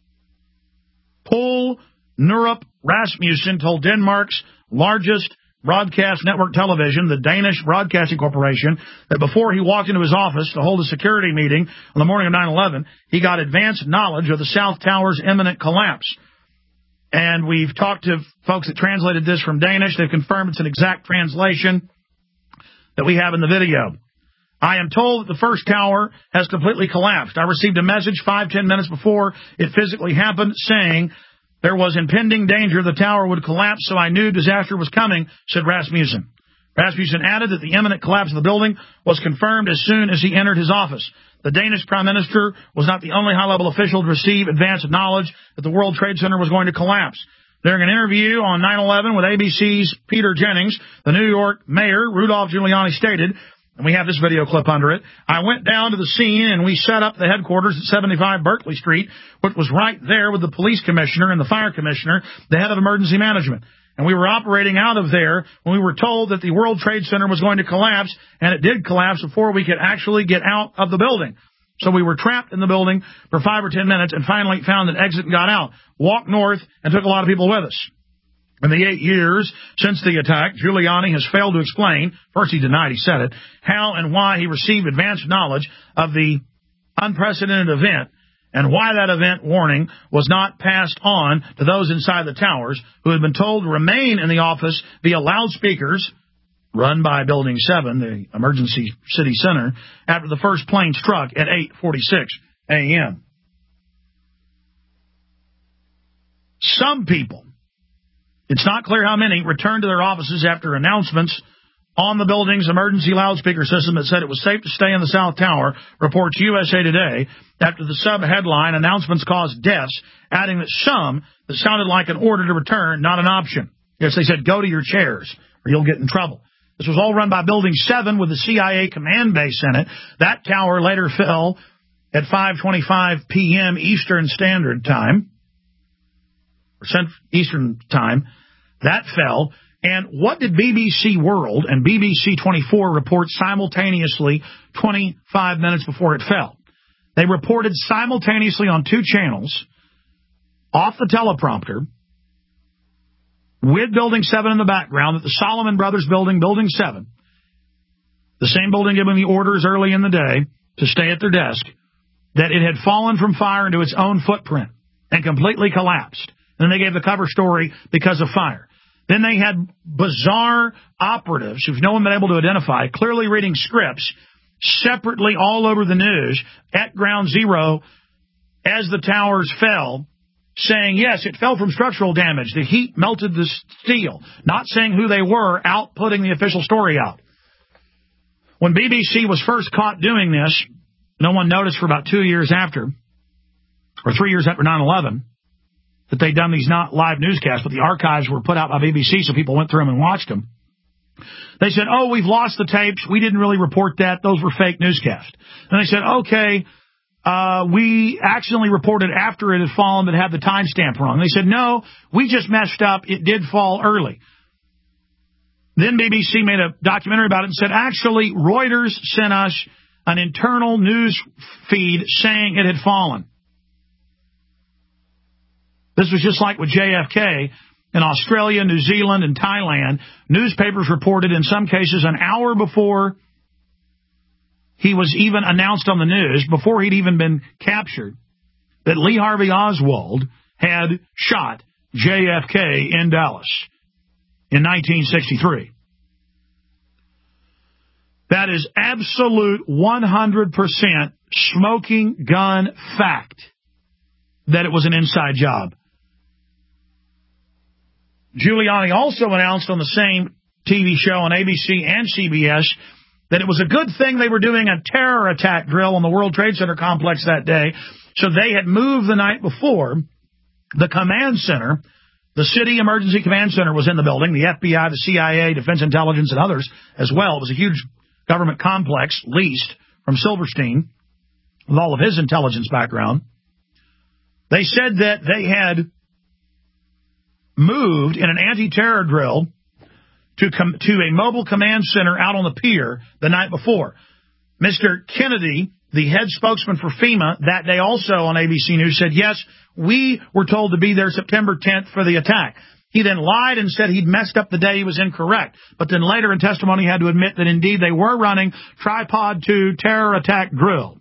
Poul Nyrup Rasmussen told Denmark's largest broadcast network television, the Danish Broadcasting Corporation, that before he walked into his office to hold a security meeting on the morning of nine eleven, he got advanced knowledge of the South Tower's imminent collapse. And we've talked to folks that translated this from Danish. They've confirmed it's an exact translation that we have in the video. I am told that the first tower has completely collapsed. I received a message five, ten minutes before it physically happened saying there was impending danger the tower would collapse, so I knew disaster was coming, said Rasmussen. Rasmussen added that the imminent collapse of the building was confirmed as soon as he entered his office. The Danish Prime Minister was not the only high-level official to receive advance knowledge that the World Trade Center was going to collapse. During an interview on nine eleven with A B C's Peter Jennings, the New York mayor, Rudolph Giuliani, stated, and we have this video clip under it, I went down to the scene and we set up the headquarters at seventy-five Berkeley Street, which was right there with the police commissioner and the fire commissioner, the head of emergency management. And we were operating out of there when we were told that the World Trade Center was going to collapse, and it did collapse before we could actually get out of the building. So we were trapped in the building for five or ten minutes and finally found an exit and got out, walked north, and took a lot of people with us. In the eight years since the attack, Giuliani has failed to explain, first he denied he said it, how and why he received advanced knowledge of the unprecedented event and why that event warning was not passed on to those inside the towers who had been told to remain in the office via loudspeakers run by Building seven, the emergency city center, after the first plane struck at eight forty-six a.m. Some people, it's not clear how many, returned to their offices after announcements on the building's emergency loudspeaker system that said it was safe to stay in the South Tower, reports U S A Today, after the sub-headline, announcements caused deaths, adding that some that sounded like an order to return, not an option. Yes, they said, go to your chairs or you'll get in trouble. This was all run by Building seven with the C I A command base in it. That tower later fell at five twenty-five p.m. Eastern Standard Time, or Eastern Time. That fell. And what did B B C World and B B C twenty-four report simultaneously twenty-five minutes before it fell? They reported simultaneously on two channels, off the teleprompter, with Building seven in the background, that the Solomon Brothers building, Building seven, the same building giving the orders early in the day to stay at their desk, that it had fallen from fire into its own footprint and completely collapsed. And then they gave the cover story because of fire. Then they had bizarre operatives, who've no one been able to identify, clearly reading scripts separately all over the news at ground zero as the towers fell, saying, yes, it fell from structural damage. The heat melted the steel. Not saying who they were, out putting the official story out. When B B C was first caught doing this, no one noticed for about two years after, or three years after nine eleven, that they'd done these not live newscasts, but the archives were put out by B B C, so people went through them and watched them. They said, oh, we've lost the tapes. We didn't really report that. Those were fake newscasts. And they said, okay, uh, we accidentally reported after it had fallen but had the timestamp wrong. They said, no, we just messed up. It did fall early. Then B B C made a documentary about it and said, actually, Reuters sent us an internal news feed saying it had fallen. This was just like with J F K in Australia, New Zealand, and Thailand. Newspapers reported in some cases an hour before he was even announced on the news, before he'd even been captured, that Lee Harvey Oswald had shot J F K in Dallas in nineteen sixty-three. That is absolute one hundred percent smoking gun fact that it was an inside job. Giuliani also announced on the same T V show on A B C and C B S that it was a good thing they were doing a terror attack drill on the World Trade Center complex that day. So they had moved the night before. The command center, the city emergency command center, was in the building. The F B I, the C I A, Defense Intelligence, and others as well. It was a huge government complex leased from Silverstein with all of his intelligence background. They said that they had moved in an anti-terror drill to com- to a mobile command center out on the pier the night before. Mister Kennedy, the head spokesman for FEMA, that day also on A B C News said, yes, we were told to be there September tenth for the attack. He then lied and said he'd messed up the day. He was incorrect. But then later in testimony had to admit that indeed they were running Tripod two terror attack drill.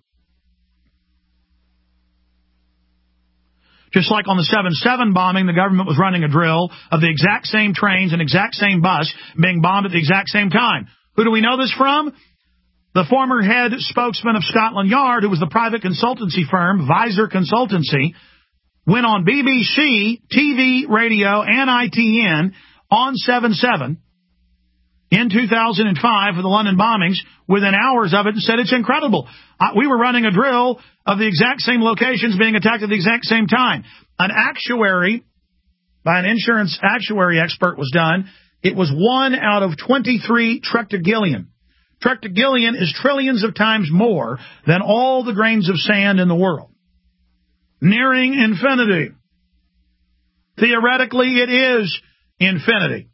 Just like on the seven seven bombing, the government was running a drill of the exact same trains and exact same bus being bombed at the exact same time. Who do we know this from? The former head spokesman of Scotland Yard, who was the private consultancy firm, Visor Consultancy, went on B B C, T V, radio, and I T N on seven seven in two thousand five for the London bombings within hours of it and said it's incredible. Uh, we were running a drill of the exact same locations being attacked at the exact same time. An actuary by an insurance actuary expert was done. It was one out of twenty-three trectogillion. Trectogillion is trillions of times more than all the grains of sand in the world. Nearing infinity. Theoretically, it is infinity.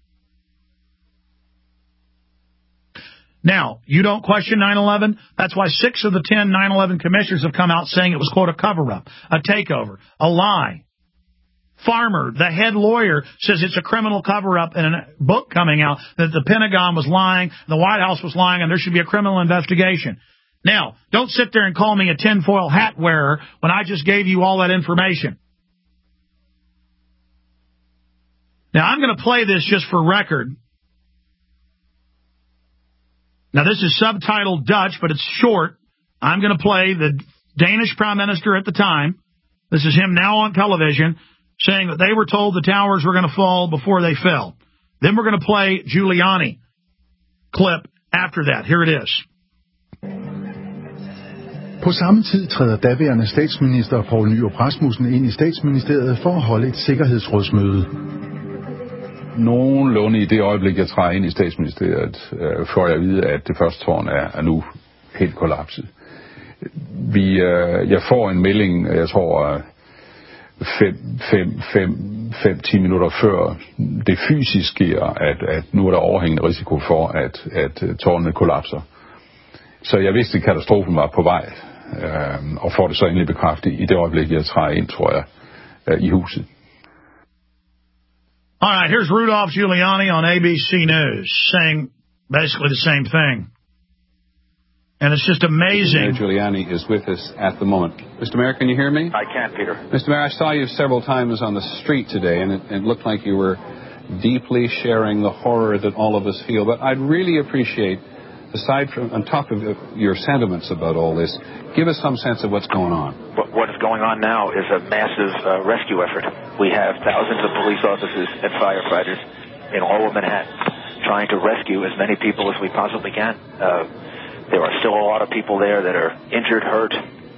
Now, you don't question nine eleven? That's why six of the ten nine eleven commissioners have come out saying it was, quote, a cover-up, a takeover, a lie. Farmer, the head lawyer, says it's a criminal cover-up in a book coming out that the Pentagon was lying, the White House was lying, and there should be a criminal investigation. Now, don't sit there and call me a tinfoil hat wearer when I just gave you all that information. Now, I'm going to play this just for record. Now, this is subtitled Dutch, but it's short. I'm going to play the Danish prime minister at the time. This is him now on television saying that they were told the towers were going to fall before they fell. Then we're going to play Giuliani clip after that. Here it is. På samme tid træder daværende statsminister Poul Nyrup Rasmussen ind i statsministeriet for at holde et sikkerhedsrådsmøde. Nogenlunde i det øjeblik, jeg træder ind i statsministeriet, øh, får jeg at vide, at det første tårn er, er nu helt kollapset. Vi, øh, jeg får en melding, jeg tror, fem, fem, fem, fem, ti minutter før det fysisk sker, at, at nu er der overhængende risiko for, at, at tårnet kollapser. Så jeg vidste, at katastrofen var på vej, øh, og får det så endelig bekræftet i det øjeblik, jeg træder ind, tror jeg, øh, i huset. All right, here's Rudolph Giuliani on A B C News saying basically the same thing. And it's just amazing. Mayor Giuliani is with us at the moment. Mister Mayor, can you hear me? I can, Peter. Mister Mayor, I saw you several times on the street today, and it, it looked like you were deeply sharing the horror that all of us feel. But I'd really appreciate, aside from, on top of your sentiments about all this, give us some sense of what's going on. What, what is going on now is a massive uh, rescue effort. We have thousands of police officers and firefighters in all of Manhattan trying to rescue as many people as we possibly can. Uh, there are still a lot of people there that are injured, hurt,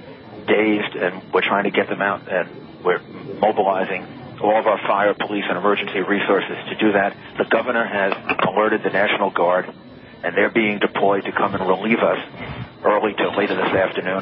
dazed, and we're trying to get them out, and we're mobilizing all of our fire, police, and emergency resources to do that. The governor has alerted the National Guard, and they're being deployed to come and relieve us early to later this afternoon.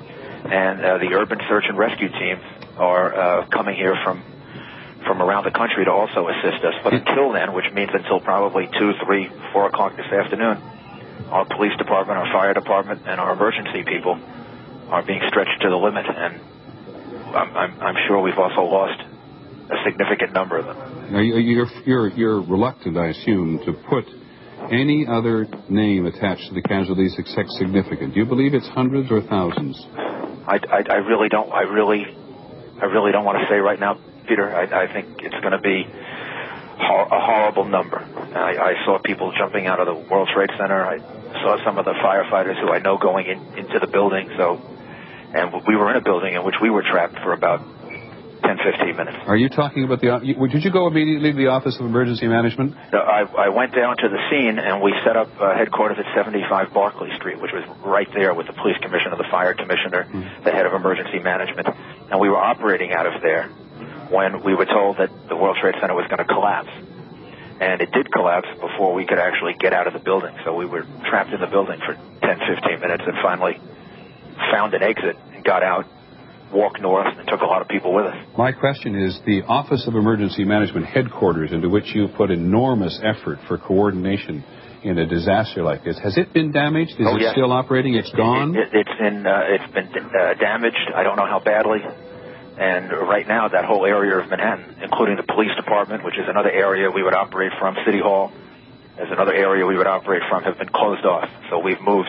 And uh, the urban search and rescue teams are uh, coming here from from around the country to also assist us. But until then, which means until probably two, three, four o'clock this afternoon, our police department, our fire department, and our emergency people are being stretched to the limit. And I'm, I'm, I'm sure we've also lost a significant number of them. Now, you're, you're, you're reluctant, I assume, to put any other name attached to the casualties except significant. Do you believe it's hundreds or thousands? I, I, I really don't. I really, I really don't want to say right now, Peter. I, I think it's going to be hor- a horrible number. I, I saw people jumping out of the World Trade Center. I saw some of the firefighters who I know going in, into the building. So, and we were in a building in which we were trapped for about ten, fifteen minutes. Are you talking about the... Did you go immediately to the Office of Emergency Management? No, I, I went down to the scene, and we set up uh, headquarters at seventy-five Barclay Street, which was right there with the police commissioner, the fire commissioner, mm. the head of emergency management. And we were operating out of there when we were told that the World Trade Center was going to collapse. And it did collapse before we could actually get out of the building. So we were trapped in the building for ten, fifteen minutes and finally found an exit and got out, walked north, and took a lot of people with us. My question is, the Office of Emergency Management headquarters, into which you put enormous effort for coordination in a disaster like this, has it been damaged? Is oh, it yes. still operating? It's gone? It, it, it's been uh, it's been uh, damaged. I don't know how badly. And right now, that whole area of Manhattan, including the police department, which is another area we would operate from, City Hall, is another area we would operate from, have been closed off. So we've moved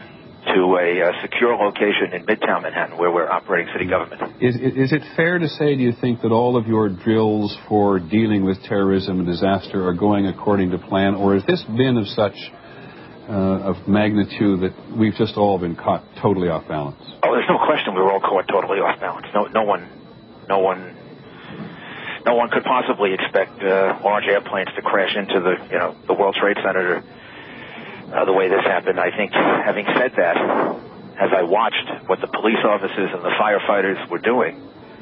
to a uh, secure location in Midtown Manhattan where we're operating city government. Is, is it fair to say, do you think, that all of your drills for dealing with terrorism and disaster are going according to plan, or has this been of such uh, of magnitude that we've just all been caught totally off balance? Oh, there's no question we were all caught totally off balance. No, no one, no one, no one could possibly expect uh, large airplanes to crash into the, you know, the World Trade Center. Uh, the way this happened. I think, having said that, as I watched what the police officers and the firefighters were doing,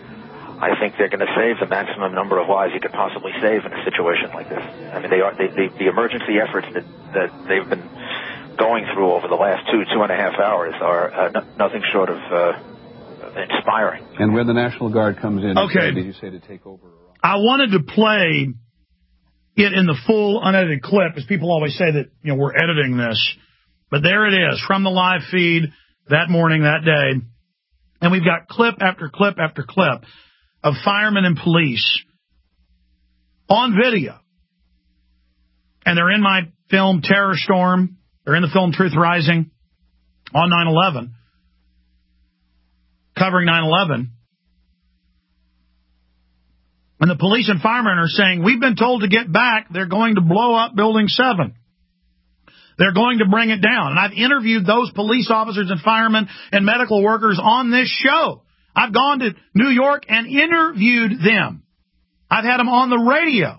I think they're going to save the maximum number of lives you could possibly save in a situation like this. I mean, they are they, they, the emergency efforts that, that they've been going through over the last two, two and a half hours are uh, no, nothing short of uh, inspiring. And when the National Guard comes in, okay. did you say to take over? I wanted to play it in the full unedited clip, as people always say that, you know, we're editing this. But there it is from the live feed that morning, that day. And we've got clip after clip after clip of firemen and police on video. And they're in my film Terror Storm. They're in the film Truth Rising on nine eleven, covering nine eleven. And the police and firemen are saying, we've been told to get back. They're going to blow up Building seven. They're going to bring it down. And I've interviewed those police officers and firemen and medical workers on this show. I've gone to New York and interviewed them. I've had them on the radio.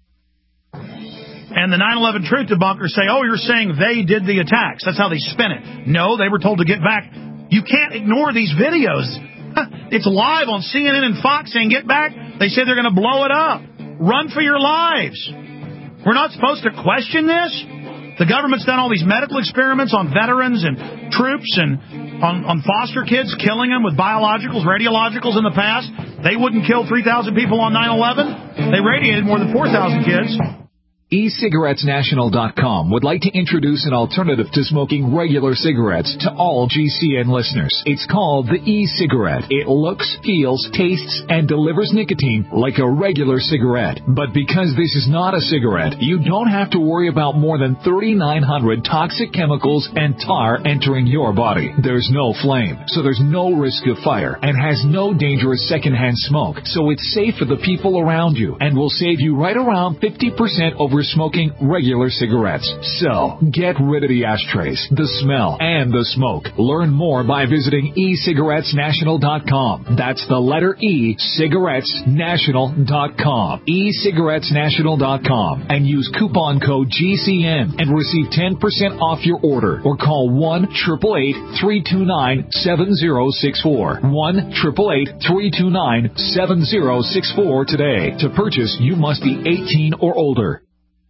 And the nine eleven truth debunkers say, oh, you're saying they did the attacks. That's how they spin it. No, they were told to get back. You can't ignore these videos. It's live on C N N and Fox saying, get back. They say they're going to blow it up. Run for your lives. We're not supposed to question this? The government's done all these medical experiments on veterans and troops and on, on foster kids, killing them with biologicals, radiologicals in the past. They wouldn't kill three thousand people on nine eleven. They radiated more than four thousand kids. e cigarettes national dot com would like to introduce an alternative to smoking regular cigarettes to all G C N listeners. It's called the e-cigarette. It looks, feels, tastes, and delivers nicotine like a regular cigarette. But because this is not a cigarette, you don't have to worry about more than thirty-nine hundred toxic chemicals and tar entering your body. There's no flame, so there's no risk of fire, and has no dangerous secondhand smoke, so it's safe for the people around you and will save you right around fifty percent over smoking regular cigarettes. So, get rid of the ashtrays, the smell, and the smoke. Learn more by visiting e cigarettes national dot com. That's the letter E, cigarettes national dot com. e cigarettes national dot com. And use coupon code G C N and receive ten percent off your order. Or call one eight eight eight, three two nine, seven zero six four. one eight eight eight, three two nine, seven zero six four today. To purchase, you must be eighteen or older.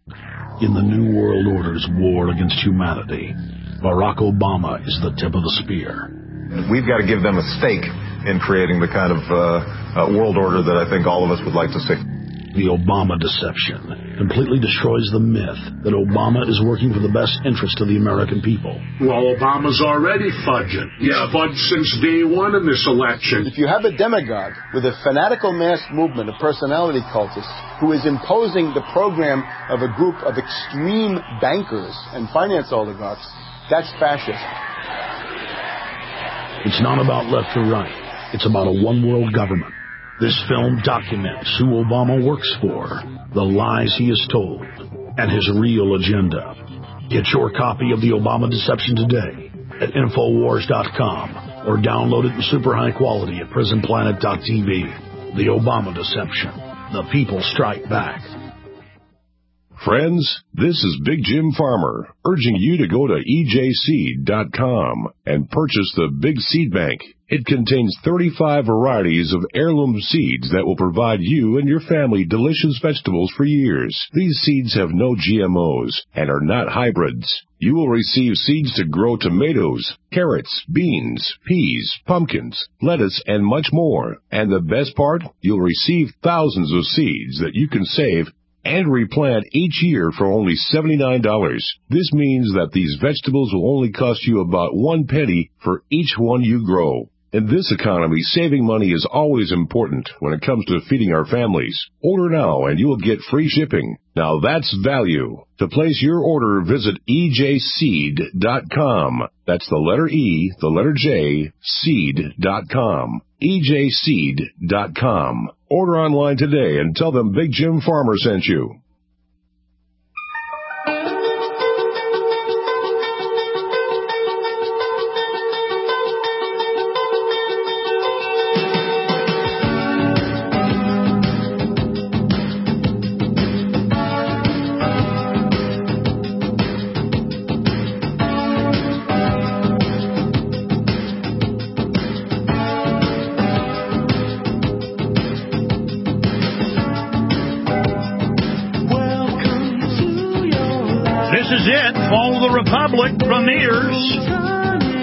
In the New World Order's war against humanity, Barack Obama is the tip of the spear. We've got to give them a stake in creating the kind of uh, uh, world order that I think all of us would like to see. The Obama deception completely destroys the myth that Obama is working for the best interest of the American people. Well, Obama's already fudging. Yeah, fudged since day one in this election. If you have a demagogue with a fanatical mass movement of personality cultists who is imposing the program of a group of extreme bankers and finance oligarchs, that's fascism. It's not about left or right. It's about a one-world government. This film documents who Obama works for, the lies he has told, and his real agenda. Get your copy of The Obama Deception today at Infowars dot com or download it in super high quality at Prison Planet dot T V. The Obama Deception. The people strike back. Friends, this is Big Jim Farmer, urging you to go to E J seed dot com and purchase the Big Seed Bank. It contains thirty-five varieties of heirloom seeds that will provide you and your family delicious vegetables for years. These seeds have no G M Os and are not hybrids. You will receive seeds to grow tomatoes, carrots, beans, peas, pumpkins, lettuce, and much more. And the best part, you'll receive thousands of seeds that you can save and replant each year for only seventy-nine dollars. This means that these vegetables will only cost you about one penny for each one you grow. In this economy, saving money is always important when it comes to feeding our families. Order now and you will get free shipping. Now that's value. To place your order, visit E J seed dot com. That's the letter E, the letter J, seed dot com. E J seed dot com. Order online today and tell them Big Jim Farmer sent you. Republic premieres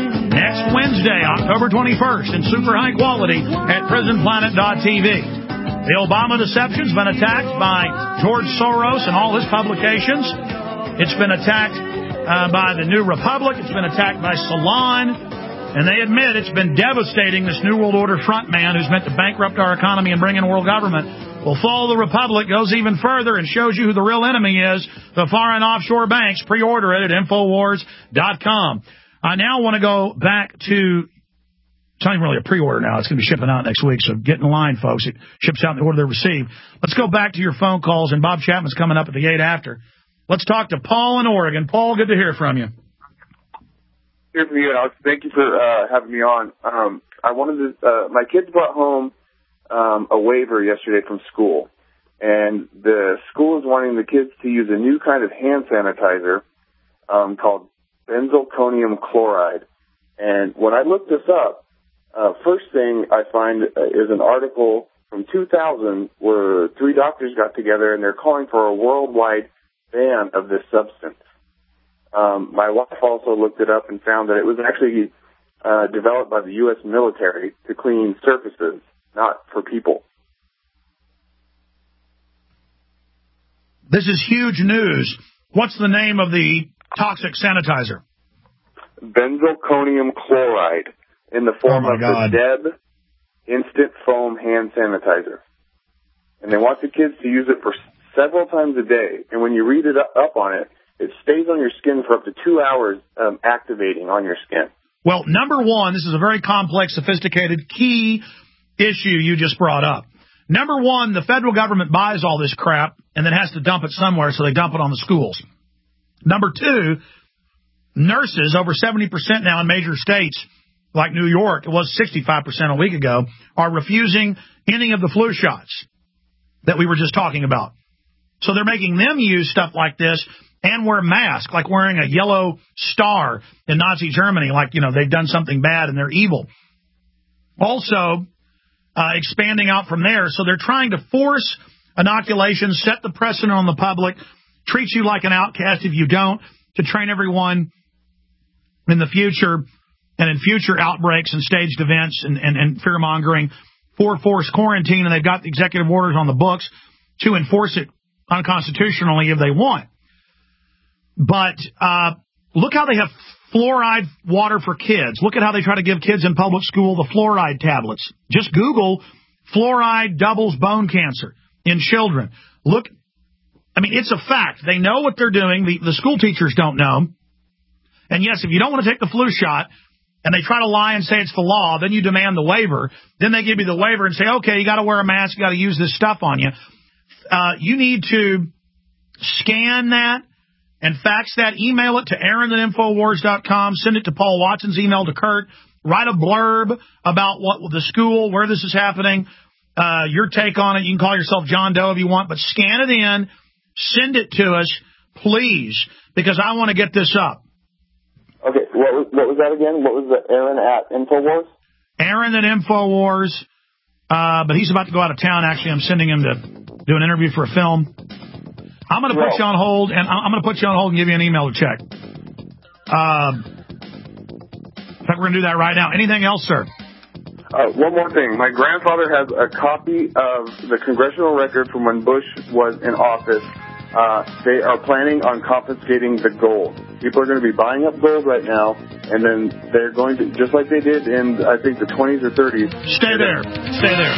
next Wednesday, October twenty-first, in super high quality at Prison Planet dot T V. The Obama deception's been attacked by George Soros and all his publications. It's been attacked uh, by the New Republic. It's been attacked by Salon. And they admit it's been devastating, this New World Order front man who's meant to bankrupt our economy and bring in world government. Well, Follow the Republic goes even further and shows you who the real enemy is, the foreign offshore banks. Pre-order it at Infowars dot com. I now want to go back to, it's not even really a pre-order now. It's going to be shipping out next week, so get in line, folks. It ships out in the order they receive. Let's go back to your phone calls, and Bob Chapman's coming up at the gate after. Let's talk to Paul in Oregon. Paul, good to hear from you. Hear from you, Alex. Thank you for uh, having me on. Um, I wanted to, uh, my kids brought home um, a waiver yesterday from school, and the school is wanting the kids to use a new kind of hand sanitizer um, called benzalkonium chloride. And when I looked this up, uh, first thing I find uh, is an article from two thousand where three doctors got together and they're calling for a worldwide ban of this substance. Um, my wife also looked it up and found that it was actually uh, developed by the U S military to clean surfaces, not for people. This is huge news. What's the name of the toxic sanitizer? Benzalkonium chloride in the form oh of God. the Deb Instant Foam Hand Sanitizer. And they want the kids to use it for several times a day. And when you read it up on it, it stays on your skin for up to two hours um, activating on your skin. Well, number one, this is a very complex, sophisticated, key issue you just brought up. Number one, the federal government buys all this crap and then has to dump it somewhere, so they dump it on the schools. Number two, nurses, over seventy percent now in major states like New York, it was sixty-five percent a week ago, are refusing any of the flu shots that we were just talking about. So they're making them use stuff like this and wear masks, like wearing a yellow star in Nazi Germany, like, you know, they've done something bad and they're evil. Also, uh, expanding out from there. So they're trying to force inoculation, set the precedent on the public, treat you like an outcast if you don't, to train everyone in the future and in future outbreaks and staged events and, and, and fear-mongering for forced quarantine. And they've got the executive orders on the books to enforce it unconstitutionally if they want. But uh, look how they have fluoride water for kids. Look at how they try to give kids in public school the fluoride tablets. Just Google fluoride doubles bone cancer in children. Look, I mean, it's a fact. They know what they're doing. The, the school teachers don't know. And, yes, if you don't want to take the flu shot and they try to lie and say it's the law, then you demand the waiver. Then they give you the waiver and say, okay, you got to wear a mask, you got to use this stuff on you. Uh, you need to scan that and fax that, email it to Aaron at Infowars dot com, send it to Paul Watson's email to Kurt, write a blurb about what the school, where this is happening, uh, your take on it. You can call yourself John Doe if you want, but scan it in, send it to us, please, because I want to get this up. Okay, what was, what was that again? What was the Aaron at Infowars? Aaron at Infowars, uh, but he's about to go out of town, actually. I'm sending him to do an interview for a film. I'm going to put you on hold, and I'm going to put you on hold and give you an email to check. Um, in fact, we're going to do that right now. Anything else, sir? Uh, one more thing. My grandfather has a copy of the congressional record from when Bush was in office. Uh, they are planning on confiscating the gold. People are going to be buying up gold right now, and then they're going to, just like they did in, I think, the twenties or thirties. Stay there. Stay there.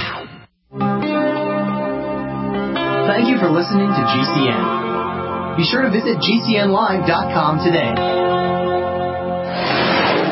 Thank you for listening to G C N. Be sure to visit G C N live dot com today.